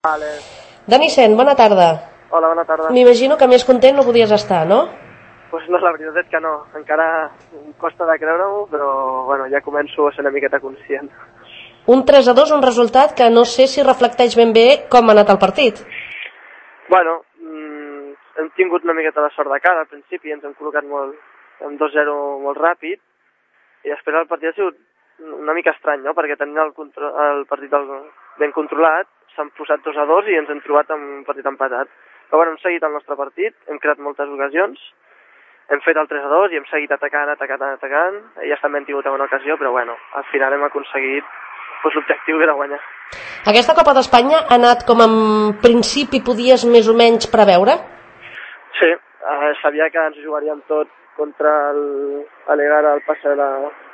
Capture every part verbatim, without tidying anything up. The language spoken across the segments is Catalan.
Vale. Dani Sen, bona tarda. Hola, bona tarda. M'imagino que més content no podies estar, no? Pues no, la veritat és que no. Encara em costa de creure-ho, però bueno, ja començo a ser una miqueta conscient. Un tres a dos, un resultat que no sé si reflecteix ben bé com ha anat el partit. Bueno, mmm, hem tingut una miqueta de sort de cara al principi, ens hem col·locat molt, amb dos zero molt ràpid, i després el partit ha sigut una mica estrany, no? Perquè tenint el, control, el partit ben controlat, s'han posat dos a dos i ens hem trobat amb un partit empatat. Però bueno, hem seguit el nostre partit, hem creat moltes ocasions, hem fet el tres a dos i hem seguit atacant, atacant, atacant, i ja també hem tingut una ocasió, però bueno, al final hem aconseguit pues, l'objectiu que era guanyar. Aquesta Copa d'Espanya ha anat com en principi podies més o menys preveure? Sí, eh, sabia que ens jugaríem tot contra l'Elegara al passe de la,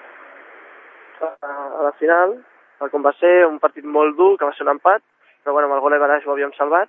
a la final, com va ser un partit molt dur, que va ser un empat, però bueno, amb el gol de Baraix ho havíem salvat.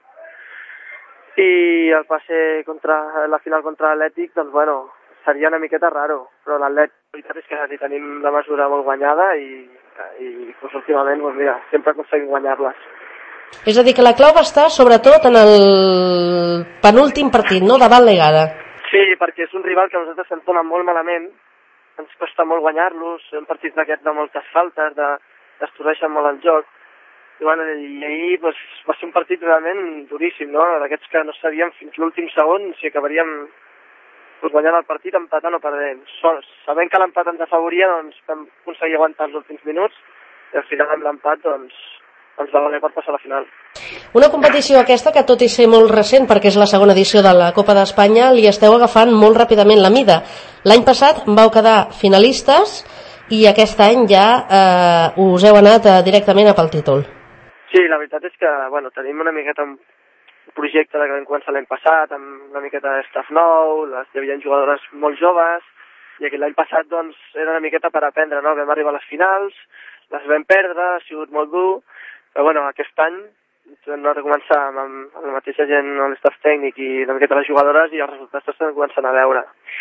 I el passe contra la final contra l'Atlètic, doncs bueno, seria una miqueta raro, però l'Atlètic, la veritat és que hi tenim la mesura molt guanyada i, i doncs, últimament, doncs mira, sempre aconseguim guanyar-les. És a dir, que la clau va estar sobretot en el penúltim partit, no?, davant l'Egara. Sí, perquè és un rival que a nosaltres ens dona molt malament, ens costa molt guanyar-los, són partits d'aquests de moltes faltes, de, destrueixen molt el joc. I, bueno, i ahir pues, va ser un partit realment duríssim, no? D'aquests que no sabíem fins l'últim segon si acabaríem pues, guanyant el partit empatant o perdent. Sabent que l'empat ens afavoria, doncs vam aconseguir aguantar els últims minuts i al final amb l'empat doncs, ens va valer per passar a la final. Una competició aquesta que tot i ser molt recent, perquè és la segona edició de la Copa d'Espanya, li esteu agafant molt ràpidament la mida. L'any passat vau quedar finalistes i aquest any ja eh, us heu anat eh, directament a pel títol. Sí, la veritat és que bueno, tenim una miqueta un projecte que vam començar l'any passat, amb una miqueta de staff nou, les, hi havia jugadores molt joves, i l'any passat doncs, era una miqueta per aprendre, no? Vam arribar a les finals, les vam perdre, ha sigut molt dur, però bueno, aquest any vam començar amb, amb la mateixa gent, amb l'estaff tècnic i una miqueta les jugadores, i els resultats estan començant a veure.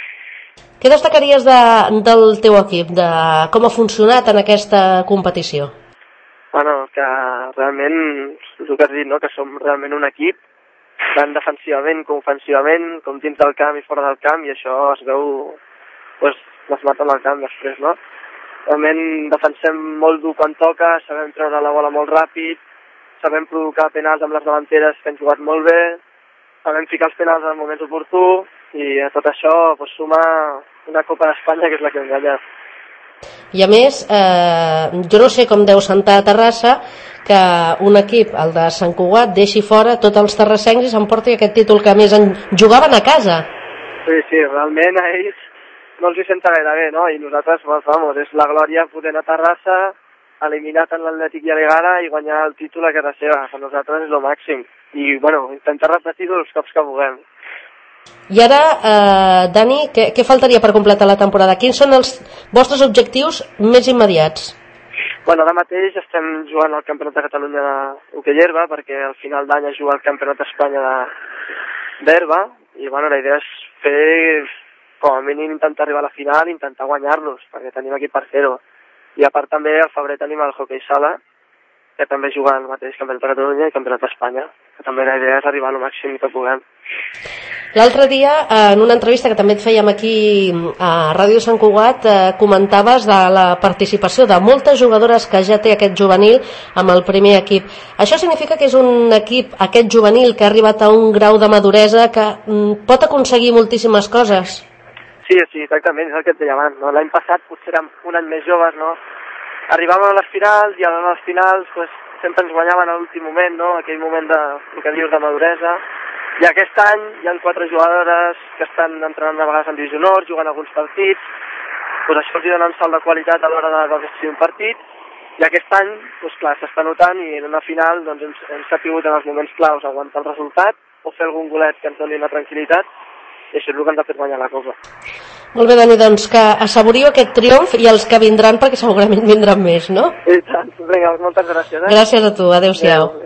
Què destacaries de, del teu equip, de com ha funcionat en aquesta competició? Bueno, que realment, el que has dit, no? Que som realment un equip, tant defensivament com ofensivament, com dins del camp i fora del camp, i això es veu, doncs, les maten al camp després, no? Realment defensem molt dur quan toca, sabem treure la bola molt ràpid, sabem provocar penals amb les davanteres que han jugat molt bé, sabem ficar els penals en moments oportú, i a tot això pues, suma una Copa d'Espanya que és la que hem guanyat. I a més, eh, jo no sé com deu sentar a Terrassa que un equip, el de Sant Cugat, deixi fora tots els terrassencs i s'emporti aquest títol que a més en jugaven a casa. Sí, sí, realment a ells no els hi senta gaire bé, no? I nosaltres, vamos, és la glòria poder anar a Terrassa, eliminat en l'Atlètic i a l'Egara i guanyar el títol a casa seva. Per nosaltres és el màxim. I, bueno, intentar repetir-ho els cops que puguem. I ara, eh, Dani, què, què faltaria per completar la temporada? Quins són els vostres objectius més immediats? Bueno, ara mateix estem jugant al Campionat de Catalunya d'hoquei herba, perquè al final d'any es juga al Campionat d'Espanya d'herba, i bueno, la idea és fer, com a mínim, intentar arribar a la final i intentar guanyar-los, perquè tenim aquí per fer-ho. I a part també al febrer tenim el hoquei sala, que també juga al mateix Campionat de Catalunya i Campionat d'Espanya, que també la idea és arribar al màxim que puguem. L'altre dia, en una entrevista que també et fèiem aquí a Ràdio Sant Cugat, eh, comentaves de la participació de moltes jugadores que ja té aquest juvenil amb el primer equip. Això significa que és un equip, aquest juvenil, que ha arribat a un grau de maduresa que mm, pot aconseguir moltíssimes coses? Sí, sí, exactament, és el que et deia abans, no? L'any passat potser érem un any més joves, no? Arribàvem a les finals i a les finals pues, sempre ens guanyaven a l'últim moment, no? Aquell moment de, el que dius, de maduresa. I aquest any hi ha quatre jugadores que estan entrenant a vegades en divisió nord, jugant alguns partits, pues això els dona un salt de qualitat a l'hora de, de decidir un partit, i aquest any, pues clar, s'està notant i en una final doncs, hem, hem sabut en els moments claus aguantar el resultat o fer algun golet que ens doni una tranquil·litat, i això és el que ens ha fet guanyar la Copa. Molt bé, Dani, doncs que assaboriu aquest triomf i els que vindran, perquè segurament vindran més, no? I tant, vinga, moltes gràcies. Eh? Gràcies a tu, adéu-siau. Adéu.